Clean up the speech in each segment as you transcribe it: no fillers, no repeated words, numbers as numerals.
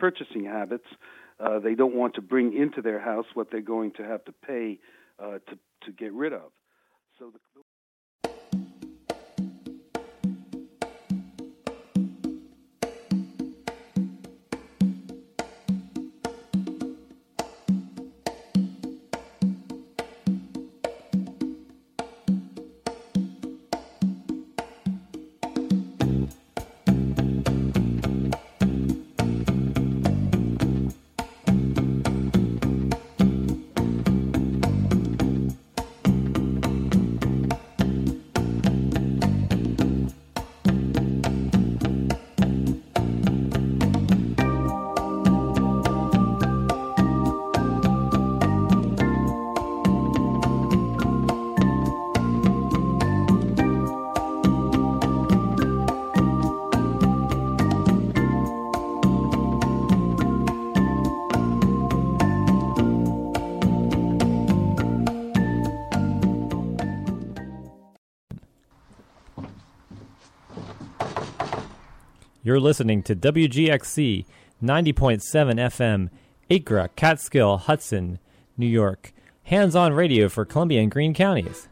purchasing habits. They don't want to bring into their house what they're going to have to pay to get rid of. So You're listening to WGXC 90.7 FM, Acra, Catskill, Hudson, New York. Hands-on radio for Columbia and Greene counties.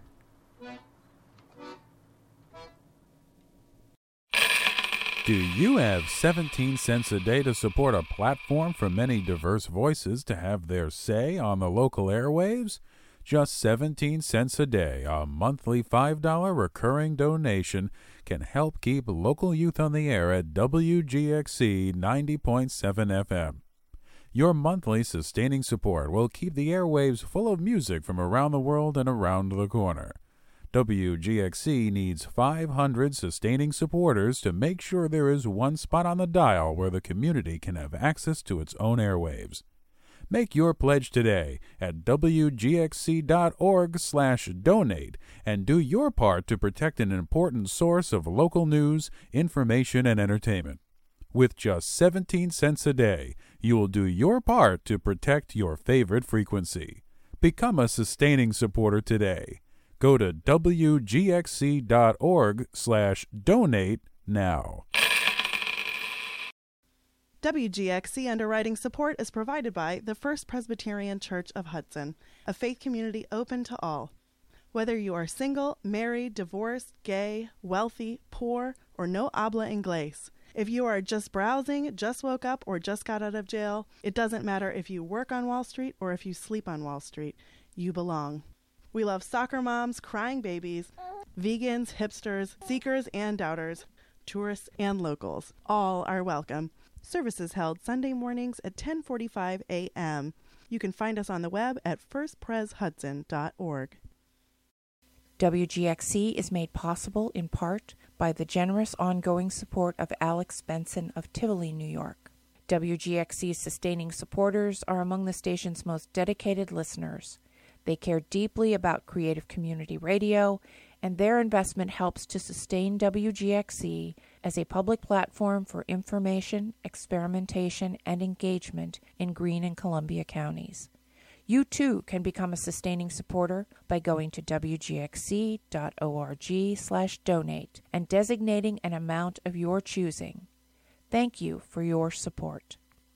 Do you have 17 cents a day to support a platform for many diverse voices to have their say on the local airwaves? Just 17 cents a day, a monthly $5 recurring donation, can help keep local youth on the air at WGXC 90.7 FM. Your monthly sustaining support will keep the airwaves full of music from around the world and around the corner. WGXC needs 500 sustaining supporters to make sure there is one spot on the dial where the community can have access to its own airwaves. Make your pledge today at wgxc.org/donate and do your part to protect an important source of local news, information, and entertainment. With just 17 cents a day, you will do your part to protect your favorite frequency. Become a sustaining supporter today. Go to wgxc.org/donate now. WGXC underwriting support is provided by the First Presbyterian Church of Hudson, a faith community open to all. Whether you are single, married, divorced, gay, wealthy, poor, or no habla inglés, if you are just browsing, just woke up, or just got out of jail, it doesn't matter if you work on Wall Street or if you sleep on Wall Street, you belong. We love soccer moms, crying babies, vegans, hipsters, seekers and doubters, tourists and locals. All are welcome. Services held Sunday mornings at 10:45 a.m. You can find us on the web at firstpreshudson.org. WGXC is made possible in part by the generous ongoing support of Alex Benson of Tivoli, New York. WGXC's sustaining supporters are among the station's most dedicated listeners. They care deeply about creative community radio, and their investment helps to sustain WGXC as a public platform for information, experimentation, and engagement in Greene and Columbia counties. You too can become a sustaining supporter by going to wgxc.org/donate and designating an amount of your choosing. Thank you for your support.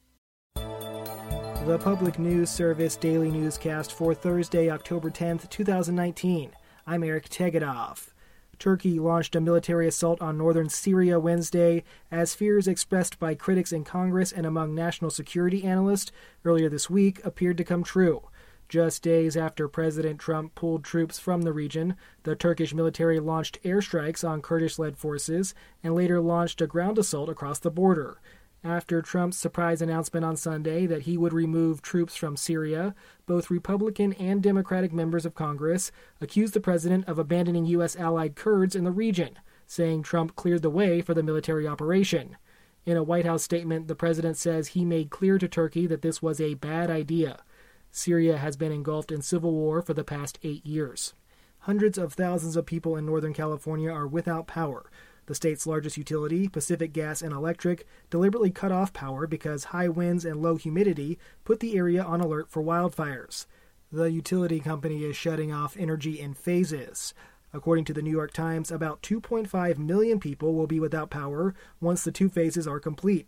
The Public News Service Daily Newscast for Thursday, October 10th, 2019. I'm Eric Tegedoff. Turkey launched a military assault on northern Syria Wednesday as fears expressed by critics in Congress and among national security analysts earlier this week appeared to come true. Just days after President Trump pulled troops from the region, the Turkish military launched airstrikes on Kurdish-led forces and later launched a ground assault across the border. After Trump's surprise announcement on Sunday that he would remove troops from Syria, both Republican and Democratic members of Congress accused the president of abandoning U.S. allied Kurds in the region, saying Trump cleared the way for the military operation. In a White House statement, the president says he made clear to Turkey that this was a bad idea. Syria has been engulfed in civil war for the past 8 years. Hundreds of thousands of people in Northern California are without power. The state's largest utility, Pacific Gas and Electric, deliberately cut off power because high winds and low humidity put the area on alert for wildfires. The utility company is shutting off energy in phases. According to the New York Times, about 2.5 million people will be without power once the 2 phases are complete.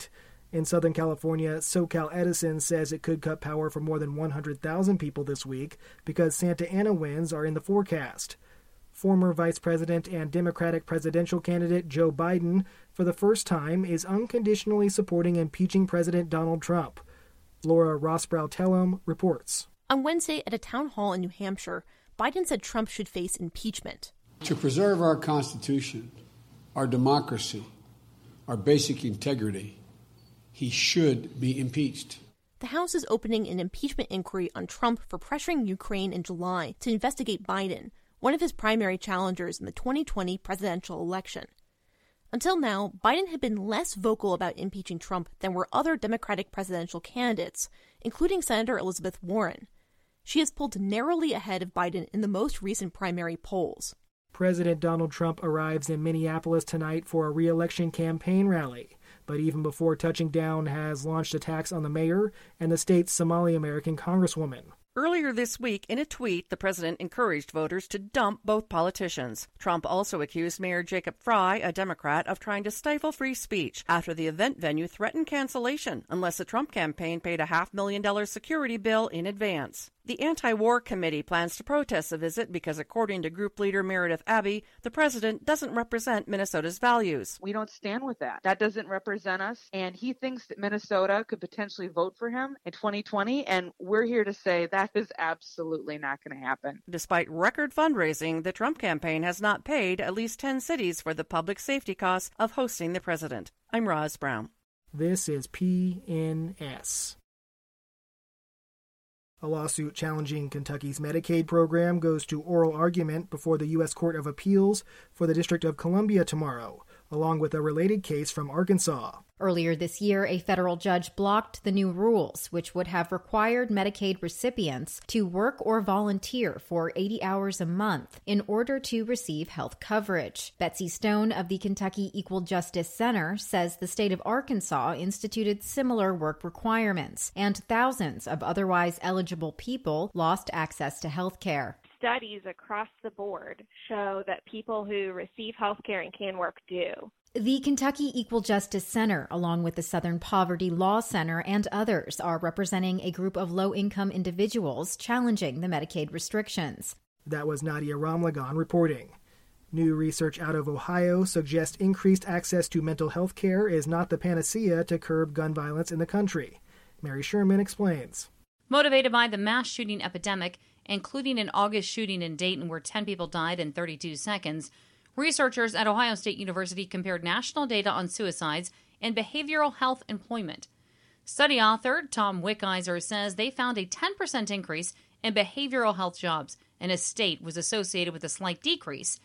In Southern California, SoCal Edison says it could cut power for more than 100,000 people this week because Santa Ana winds are in the forecast. Former Vice President and Democratic presidential candidate Joe Biden, for the first time, is unconditionally supporting impeaching President Donald Trump. Laura Rosbrow-Telem reports. On Wednesday at a town hall in New Hampshire, Biden said Trump should face impeachment. To preserve our Constitution, our democracy, our basic integrity, he should be impeached. The House is opening an impeachment inquiry on Trump for pressuring Ukraine in July to investigate Biden, one of his primary challengers in the 2020 presidential election. Until now, Biden had been less vocal about impeaching Trump than were other Democratic presidential candidates, including Senator Elizabeth Warren. She has pulled narrowly ahead of Biden in the most recent primary polls. President Donald Trump arrives in Minneapolis tonight for a re-election campaign rally, but even before touching down has launched attacks on the mayor and the state's Somali-American congresswoman. Earlier this week, in a tweet, the president encouraged voters to dump both politicians. Trump also accused Mayor Jacob Fry, a Democrat, of trying to stifle free speech after the event venue threatened cancellation unless the Trump campaign paid a $500,000 security bill in advance. The Anti-War Committee plans to protest the visit because, according to group leader Meredith Abbey, the president doesn't represent Minnesota's values. We don't stand with that. That doesn't represent us, and he thinks that Minnesota could potentially vote for him in 2020, and we're here to say that is absolutely not going to happen. Despite record fundraising, the Trump campaign has not paid at least 10 cities for the public safety costs of hosting the president. I'm Roz Brown. This is PNS. A lawsuit challenging Kentucky's Medicaid program goes to oral argument before the U.S. Court of Appeals for the District of Columbia tomorrow, along with a related case from Arkansas. Earlier this year, a federal judge blocked the new rules, which would have required Medicaid recipients to work or volunteer for 80 hours a month in order to receive health coverage. Betsy Stone of the Kentucky Equal Justice Center says the state of Arkansas instituted similar work requirements, and thousands of otherwise eligible people lost access to health care. Studies across the board show that people who receive health care and can work do. The Kentucky Equal Justice Center, along with the Southern Poverty Law Center and others, are representing a group of low-income individuals challenging the Medicaid restrictions. That was Nadia Ramlagan reporting. New research out of Ohio suggests increased access to mental health care is not the panacea to curb gun violence in the country. Mary Sherman explains. Motivated by the mass shooting epidemic, including an August shooting in Dayton where 10 people died in 32 seconds, researchers at Ohio State University compared national data on suicides and behavioral health employment. Study author Tom Wickizer says they found a 10% increase in behavioral health jobs, and a state was associated with a slight decrease,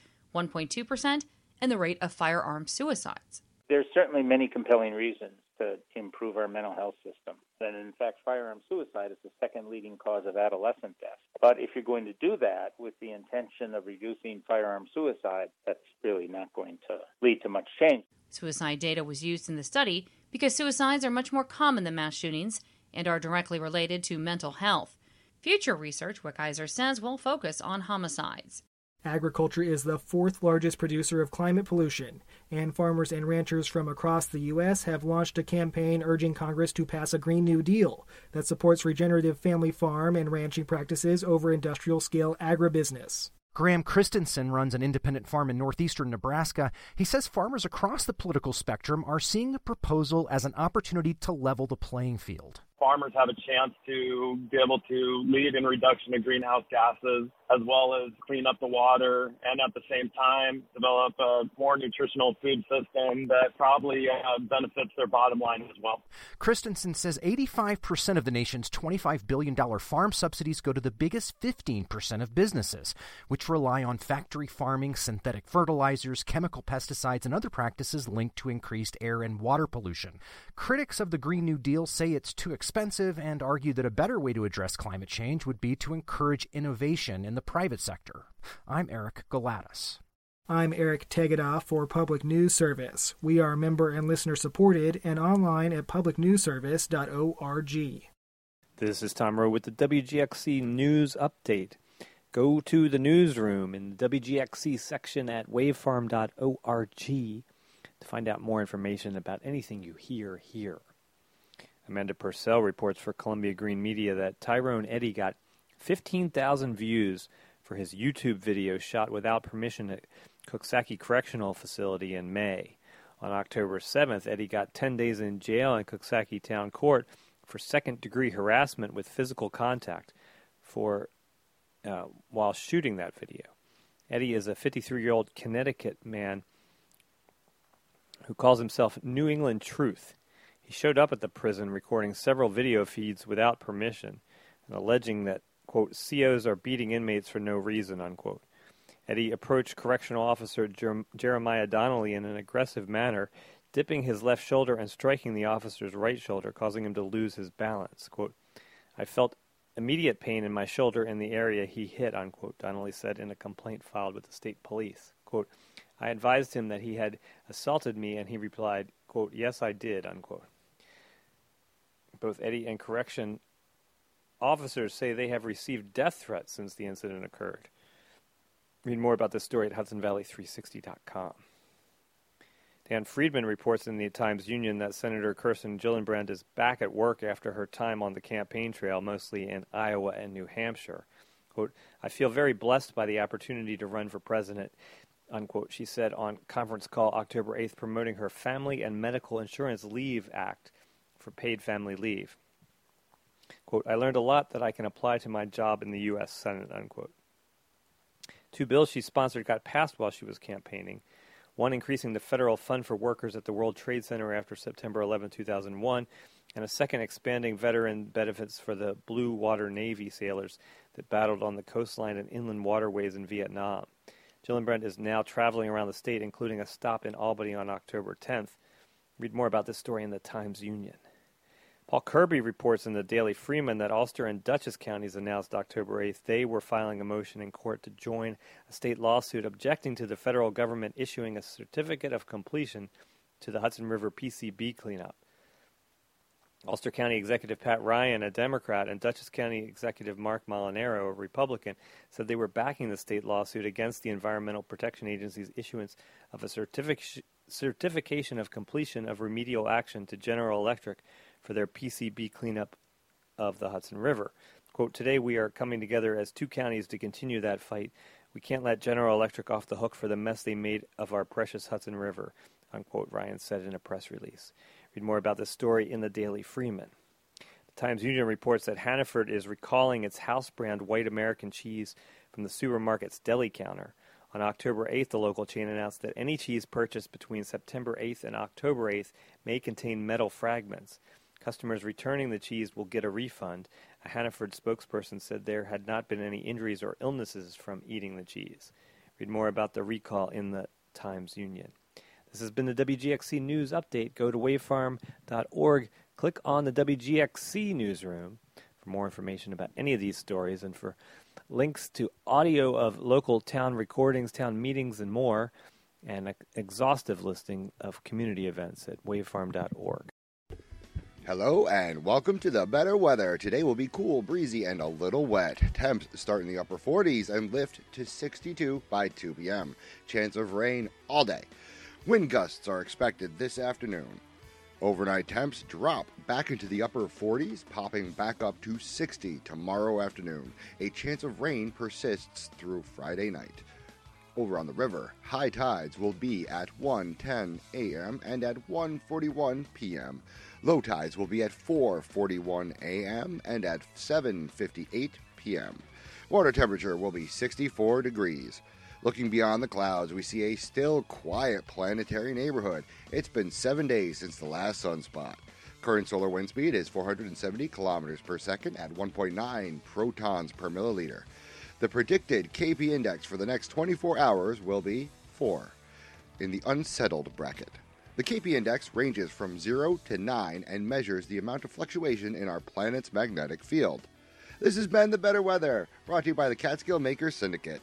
1.2%, in the rate of firearm suicides. There's certainly many compelling reasons to improve our mental health system. And in fact, firearm suicide is the second leading cause of adolescent death. But if you're going to do that with the intention of reducing firearm suicide, that's really not going to lead to much change. Suicide data was used in the study because suicides are much more common than mass shootings and are directly related to mental health. Future research, Wickizer says, will focus on homicides. Agriculture is the fourth largest producer of climate pollution, and farmers and ranchers from across the U.S. have launched a campaign urging Congress to pass a Green New Deal that supports regenerative family farm and ranching practices over industrial-scale agribusiness. Graham Christensen runs an independent farm in northeastern Nebraska. He says farmers across the political spectrum are seeing the proposal as an opportunity to level the playing field. Farmers have a chance to be able to lead in reduction of greenhouse gases, as well as clean up the water, and at the same time develop a more nutritional food system that probably benefits their bottom line as well. Christensen says 85% of the nation's $25 billion farm subsidies go to the biggest 15% of businesses, which rely on factory farming, synthetic fertilizers, chemical pesticides, and other practices linked to increased air and water pollution. Critics of the Green New Deal say it's too expensive and argue that a better way to address climate change would be to encourage innovation in the private sector. I'm Eric Galatas. I'm Eric Tegedoff for Public News Service. We are member and listener supported and online at publicnewsservice.org. This is Tom Rowe with the WGXC News Update. Go to the newsroom in the WGXC section at wavefarm.org to find out more information about anything you hear here. Amanda Purcell reports for Columbia Green Media that Tyrone Eddy got 15,000 views for his YouTube video shot without permission at Coxsackie Correctional Facility in May. On October 7th, Eddy got 10 days in jail in Coxsackie Town Court for second-degree harassment with physical contact while shooting that video. Eddy is a 53-year-old Connecticut man who calls himself New England Truth. He showed up at the prison recording several video feeds without permission and alleging that, quote, COs are beating inmates for no reason, unquote. Eddy approached Correctional Officer Jeremiah Donnelly in an aggressive manner, dipping his left shoulder and striking the officer's right shoulder, causing him to lose his balance. Quote, I felt immediate pain in my shoulder in the area he hit, unquote, Donnelly said in a complaint filed with the state police. Quote, I advised him that he had assaulted me, and he replied, quote, yes, I did, unquote. Both Eddy and correction officers say they have received death threats since the incident occurred. Read more about this story at HudsonValley360.com. Dan Friedman reports in the Times-Union that Senator Kirsten Gillibrand is back at work after her time on the campaign trail, mostly in Iowa and New Hampshire. Quote, I feel very blessed by the opportunity to run for president, unquote, she said on conference call October 8th, promoting her Family and Medical Insurance Leave Act for paid family leave. Quote, I learned a lot that I can apply to my job in the U.S. Senate, unquote. 2 bills she sponsored got passed while she was campaigning. One increasing the federal fund for workers at the World Trade Center after September 11, 2001, and a second expanding veteran benefits for the Blue Water Navy sailors that battled on the coastline and inland waterways in Vietnam. Gillibrand is now traveling around the state, including a stop in Albany on October 10th. Read more about this story in the Times-Union. Paul Kirby reports in the Daily Freeman that Ulster and Dutchess counties announced October 8th they were filing a motion in court to join a state lawsuit objecting to the federal government issuing a certificate of completion to the Hudson River PCB cleanup. Ulster County Executive Pat Ryan, a Democrat, and Dutchess County Executive Mark Molinaro, a Republican, said they were backing the state lawsuit against the Environmental Protection Agency's issuance of a certification of completion of remedial action to General Electric for their PCB cleanup of the Hudson River. Quote, today we are coming together as 2 counties to continue that fight. We can't let General Electric off the hook for the mess they made of our precious Hudson River, unquote, Ryan said in a press release. Read more about this story in the Daily Freeman. The Times-Union reports that Hannaford is recalling its house brand white American cheese from the supermarket's deli counter. On October 8th, the local chain announced that any cheese purchased between September 8th and October 8th may contain metal fragments. Customers returning the cheese will get a refund. A Hannaford spokesperson said there had not been any injuries or illnesses from eating the cheese. Read more about the recall in the Times-Union. This has been the WGXC News Update. Go to wavefarm.org, click on the WGXC Newsroom for more information about any of these stories and for links to audio of local town recordings, town meetings, and more, and an exhaustive listing of community events at wavefarm.org. Hello and welcome to the better weather. Today will be cool, breezy, and a little wet. Temps start in the upper 40s and lift to 62 by 2 p.m. Chance of rain all day. Wind gusts are expected this afternoon. Overnight temps drop back into the upper 40s, popping back up to 60 tomorrow afternoon. A chance of rain persists through Friday night. Over on the river, high tides will be at 1:10 a.m. and at 1:41 p.m. Low tides will be at 4:41 a.m. and at 7:58 p.m. Water temperature will be 64 degrees. Looking beyond the clouds, we see a still quiet planetary neighborhood. It's been 7 days since the last sunspot. Current solar wind speed is 470 kilometers per second at 1.9 protons per milliliter. The predicted KP index for the next 24 hours will be 4 in the unsettled bracket. The KP index ranges from 0 to 9 and measures the amount of fluctuation in our planet's magnetic field. This has been The Better Weather, brought to you by the Catskill Makers Syndicate.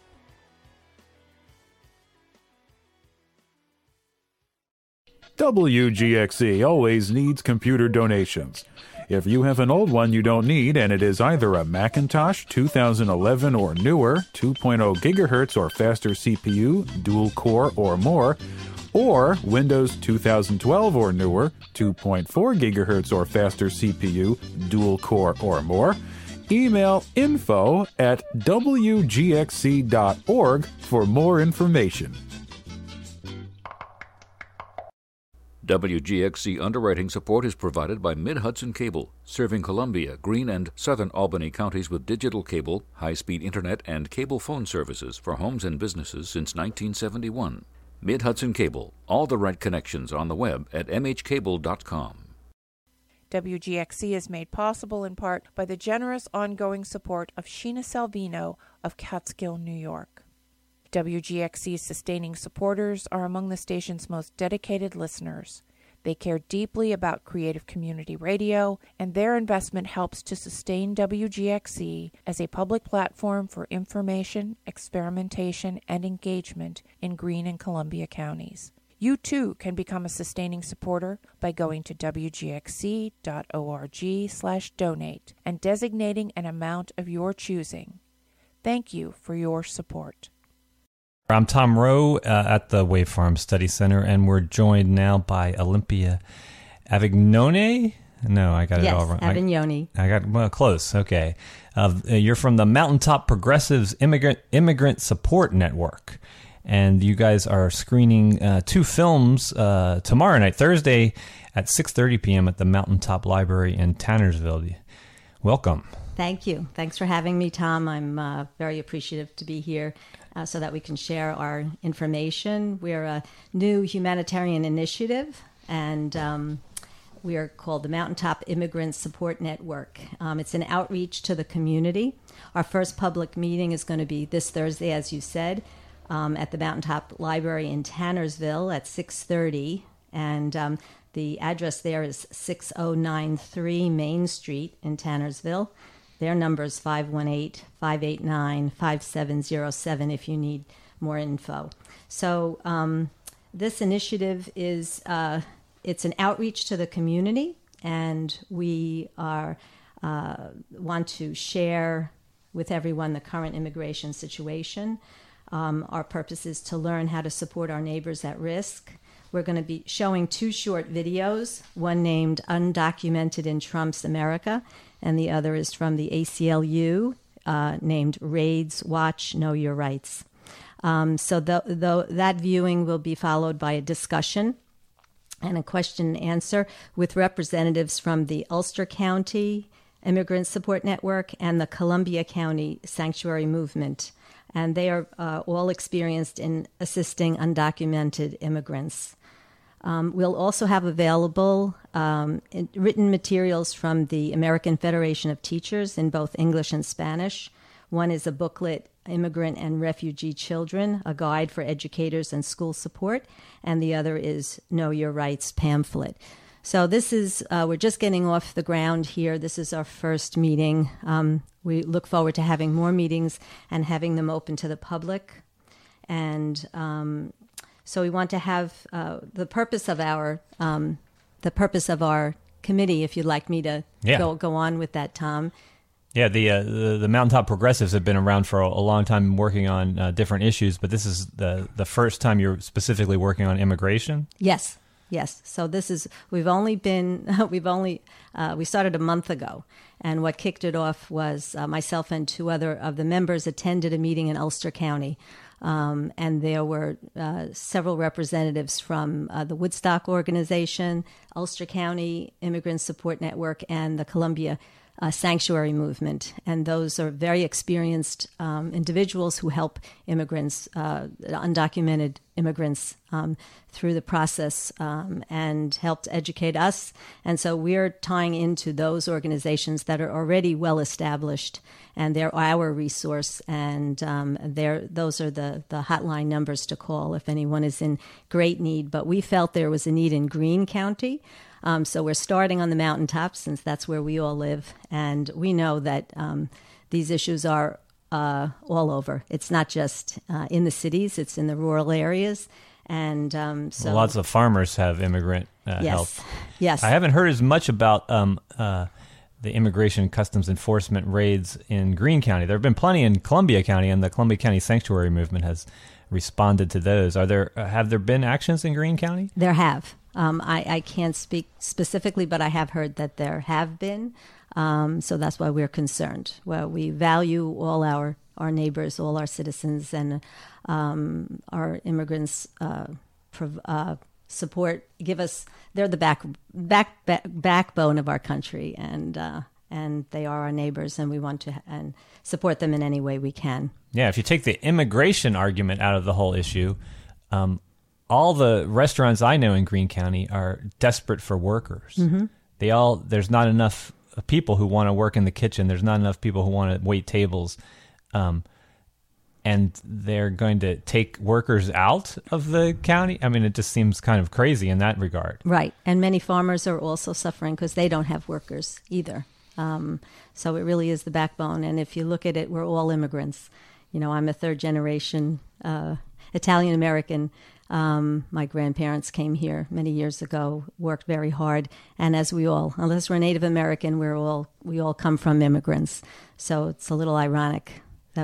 WGXC always needs computer donations. If you have an old one you don't need and it is either a Macintosh 2011 or newer, 2.0 gigahertz or faster CPU, dual core or more, or Windows 2012 or newer, 2.4 gigahertz or faster CPU, dual core or more, email info@wgxc.org for more information. WGXC underwriting support is provided by Mid-Hudson Cable, serving Columbia, Greene, and southern Albany counties with digital cable, high-speed internet, and cable phone services for homes and businesses since 1971. Mid-Hudson Cable, all the right connections on the web at mhcable.com. WGXC is made possible in part by the generous ongoing support of Sheena Salvino of Catskill, New York. WGXC's sustaining supporters are among the station's most dedicated listeners. They care deeply about creative community radio, and their investment helps to sustain WGXC as a public platform for information, experimentation, and engagement in Greene and Columbia counties. You too can become a sustaining supporter by going to wgxc.org/donate and designating an amount of your choosing. Thank you for your support. I'm Tom Rowe at the Wave Farm Study Center, and we're joined now by Olympia Avignone. No, I got it all wrong. Avignone. I got close. Okay, you're from the Mountaintop Progressives Immigrant Support Network, and you guys are screening 2 films tomorrow night, Thursday, at 6:30 p.m. at the Mountaintop Library in Tannersville. Welcome. Thank you. Thanks for having me, Tom. I'm very appreciative to be here so that we can share our information. We're a new humanitarian initiative, and we are called the Mountaintop Immigrant Support Network. It's an outreach to the community. Our first public meeting is going to be this Thursday, as you said, at the Mountaintop Library in Tannersville at 6:30, and the address there is 6093 Main Street in Tannersville. Their number is 518-589-5707 if you need more info. So this initiative is it's an outreach to the community, and we are want to share with everyone the current immigration situation. Our purpose is to learn how to support our neighbors at risk. We're going to be showing 2 short videos, one named Undocumented in Trump's America, and the other is from the ACLU, named Raids, Watch, Know Your Rights. So that viewing will be followed by a discussion and a question and answer with representatives from the Ulster County Immigrant Support Network and the Columbia County Sanctuary Movement. And they are all experienced in assisting undocumented immigrants. We'll also have available written materials from the American Federation of Teachers in both English and Spanish. One is a booklet, Immigrant and Refugee Children, a guide for educators and school support, and the other is Know Your Rights pamphlet. So this is, we're just getting off the ground here. This is our first meeting. We look forward to having more meetings and having them open to the public. And so we want to have the purpose of our committee, if you'd like me to go on with that, Tom. Yeah, the Mountaintop Progressives have been around for a long time working on different issues, but this is the first time you're specifically working on immigration? Yes. So we started a month ago, and what kicked it off was myself and 2 other of the members attended a meeting in Ulster County, and there were several representatives from the Woodstock Organization, Ulster County Immigrant Support Network, and the Columbia Sanctuary Movement. And those are very experienced individuals who help immigrants, undocumented immigrants, through the process and helped educate us. And so we're tying into those organizations that are already well established, and they're our resource. And those are the hotline numbers to call if anyone is in great need. But we felt there was a need in Greene County. So we're starting on the mountaintop since that's where we all live. And we know that these issues are all over. It's not just in the cities, it's in the rural areas. And so lots of farmers have immigrant help. Yes. I haven't heard as much about the Immigration Customs Enforcement raids in Greene County. There have been plenty in Columbia County, and the Columbia County Sanctuary Movement has responded to those. Have there been actions in Greene County? There have. I can't speak specifically, but I have heard that there have been. So that's why we're concerned. Well, we value all our neighbors, all our citizens, and our immigrants support. They're the backbone of our country, and they are our neighbors, and we want to support them in any way we can. Yeah, if you take the immigration argument out of the whole issue, all the restaurants I know in Greene County are desperate for workers. Mm-hmm. There's not enough people who want to work in the kitchen. There's not enough people who want to wait tables. And they're going to take workers out of the county. I mean, it just seems kind of crazy in that regard. Right. And many farmers are also suffering because they don't have workers either. So it really is the backbone. And if you look at it, we're all immigrants. I'm a third generation Italian American. My grandparents came here many years ago, worked very hard. And as unless we're Native American, we all come from immigrants. So it's a little ironic that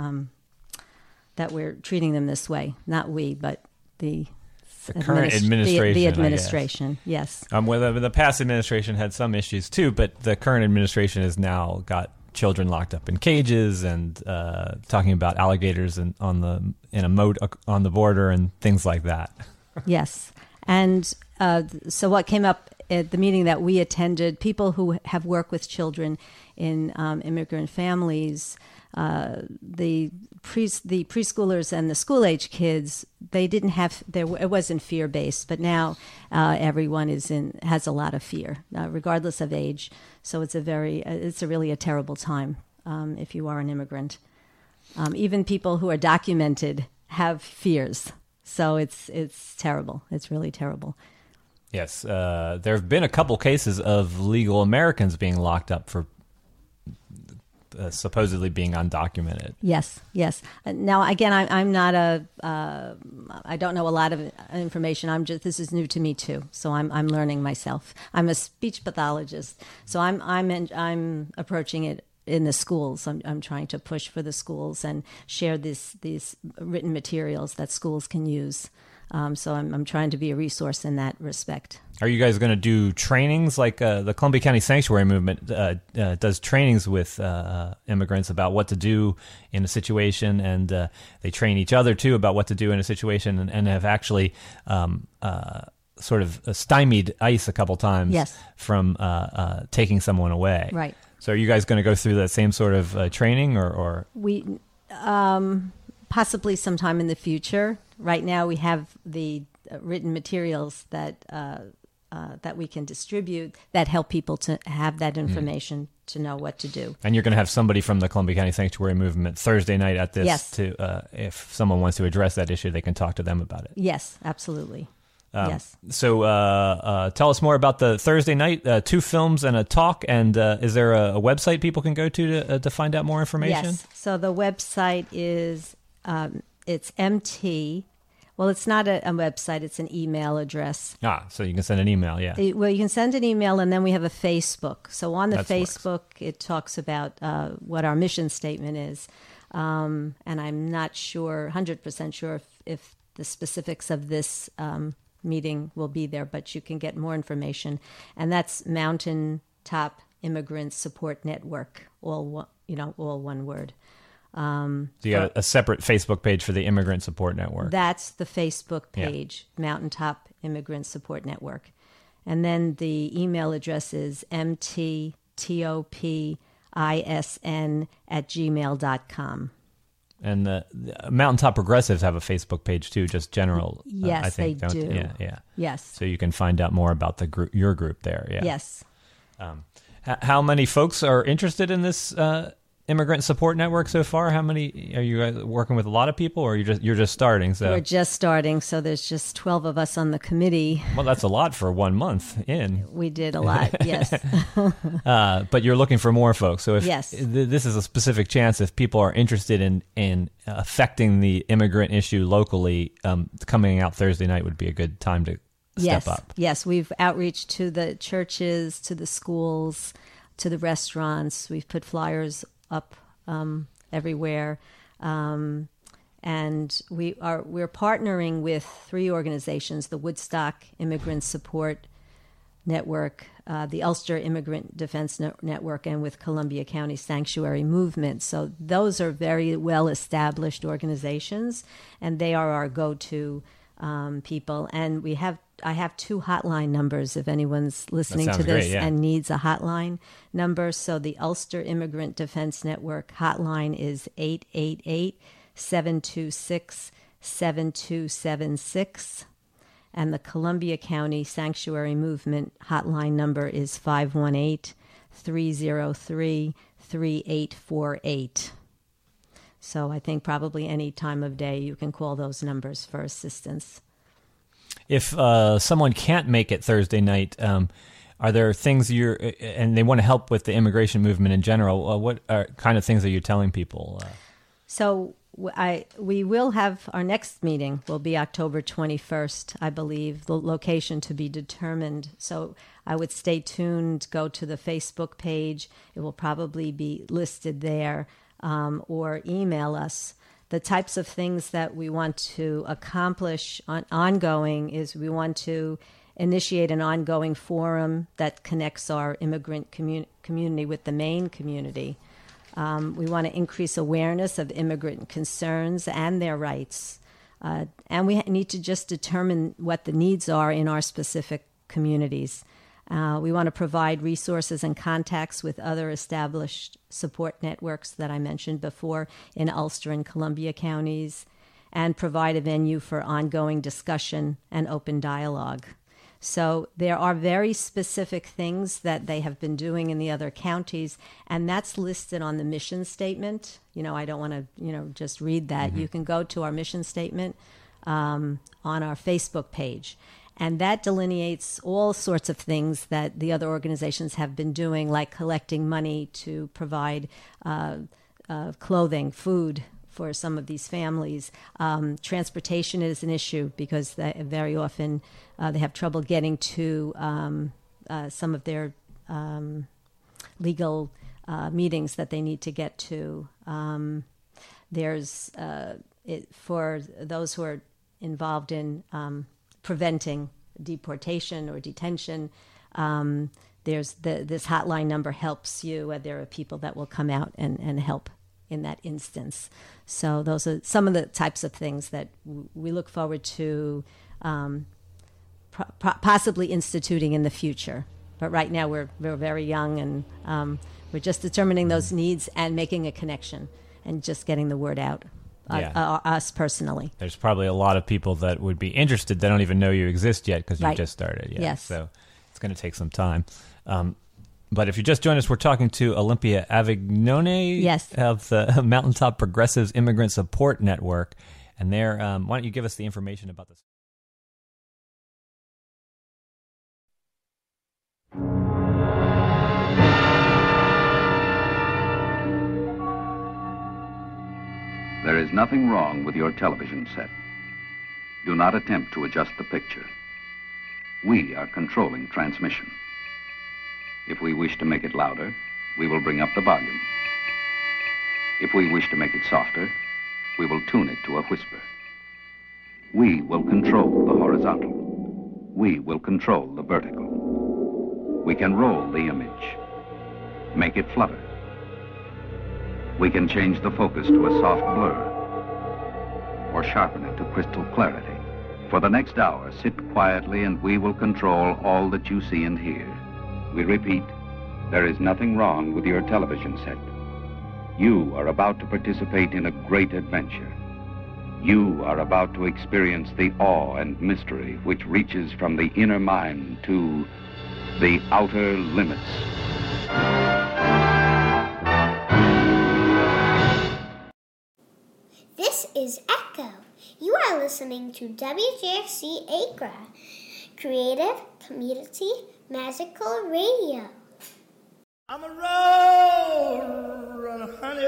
we're treating them this way. Not we, but the current administration. The administration, yes. Well, the past administration had some issues too, but the current administration has now got children locked up in cages and talking about alligators in a moat on the border and things like that. Yes, and so what came up at the meeting that we attended, people who have worked with children in immigrant families. The preschoolers and the school-age kids, they didn't have it wasn't fear-based, but now everyone has a lot of fear, regardless of age. So it's really a terrible time if you are an immigrant. Even people who are documented have fears, so it's terrible. It's really terrible. Yes, there have been a couple cases of legal Americans being locked up for supposedly being undocumented. Yes. Now, again, I'm not I don't know a lot of information. This is new to me too, so I'm learning myself. I'm a speech pathologist, so I'm approaching it in the schools. I'm trying to push for the schools and share these written materials that schools can use. So I'm trying to be a resource in that respect. Are you guys going to do trainings like the Columbia County Sanctuary Movement does trainings with immigrants about what to do in a situation, and they train each other too about what to do in a situation, and have actually sort of stymied ICE a couple times from taking someone away. Right. So are you guys going to go through that same sort of training, or? We possibly sometime in the future. Right now, we have the written materials that we can distribute that help people to have that information to know what to do. And you're going to have somebody from the Columbia County Sanctuary Movement Thursday night at this to, if someone wants to address that issue, they can talk to them about it. Yes, absolutely. Yes. So tell us more about the Thursday night, 2 films and a talk, and is there a website people can go to find out more information? Yes. So the website is... it's MT. Well, it's not a website. It's an email address. So you can send an email, yeah. Well, you can send an email, and then we have a Facebook. So on the That Facebook, it talks about what our mission statement is. And I'm not 100% sure if the specifics of this meeting will be there, but you can get more information. And that's Mountaintop Immigrant Support Network, all one word. So you got a separate Facebook page for the Immigrant Support Network. That's the Facebook page, Mountaintop Immigrant Support Network. And then the email address is mttopin@gmail.com. And the Mountaintop Progressives have a Facebook page too, just general. Yes, I think, they do. Yeah. Yes. So you can find out more about your group there. Yeah. Yes. How many folks are interested in this Immigrant Support Network so far? How many are you guys working with? A lot of people, or you're just starting? So we're just starting. So there's just 12 of us on the committee. Well, that's a lot for 1 month in. We did a lot, yes. But you're looking for more folks. So if yes. This is a specific chance, if people are interested in affecting the immigrant issue locally, coming out Thursday night would be a good time to step up. Yes, we've outreach to the churches, to the schools. to the restaurants. We've put flyers up everywhere. And we're partnering with 3 organizations: the Woodstock Immigrant Support Network, the Ulster Immigrant Defense Network, and with Columbia County Sanctuary Movement. So those are very well-established organizations, and they are our go-to people. And I have 2 hotline numbers if anyone's listening to this and needs a hotline number. So the Ulster Immigrant Defense Network hotline is 888-726-7276. And the Columbia County Sanctuary Movement hotline number is 518-303-3848. So I think probably any time of day you can call those numbers for assistance. If someone can't make it Thursday night, are there things and they want to help with the immigration movement in general, what kind of things are you telling people? So we will have our next meeting will be October 21st, I believe, the location to be determined. So I would stay tuned, go to the Facebook page. It will probably be listed there, or email us. The types of things that we want to accomplish ongoing is we want to initiate an ongoing forum that connects our immigrant community with the Maine community. We want to increase awareness of immigrant concerns and their rights. And we need to just determine what the needs are in our specific communities. We want to provide resources and contacts with other established support networks that I mentioned before in Ulster and Columbia counties, and provide a venue for ongoing discussion and open dialogue. So there are very specific things that they have been doing in the other counties, and that's listed on the mission statement. I don't want to, just read that. Mm-hmm. You can go to our mission statement on our Facebook page, and that delineates all sorts of things that the other organizations have been doing, like collecting money to provide clothing, food for some of these families. Transportation is an issue because very often they have trouble getting to some of their legal meetings that they need to get to. There's for those who are involved in preventing deportation or detention, there's this hotline number helps you. There are people that will come out and help in that instance. So those are some of the types of things that we look forward to possibly instituting in the future. But right now we're very young, and we're just determining those needs and making a connection and just getting the word out, us personally. There's probably a lot of people that would be interested that don't even know you exist yet because you just started. Yeah. Yes. So it's going to take some time. But if you just joined us, we're talking to Olympia Avignone of the Mountaintop Progressives Immigrant Support Network. And there, why don't you give us the information about this? There is nothing wrong with your television set. Do not attempt to adjust the picture. We are controlling transmission. If we wish to make it louder, we will bring up the volume. If we wish to make it softer, we will tune it to a whisper. We will control the horizontal. We will control the vertical. We can roll the image, make it flutter. We can change the focus to a soft blur or sharpen it to crystal clarity. For the next hour, sit quietly and we will control all that you see and hear. We repeat, there is nothing wrong with your television set. You are about to participate in a great adventure. You are about to experience the awe and mystery which reaches from the inner mind to the outer limits. This is Echo. You are listening to WJXC Acra, Creative Community Magical Radio. I'm a road runner, honey.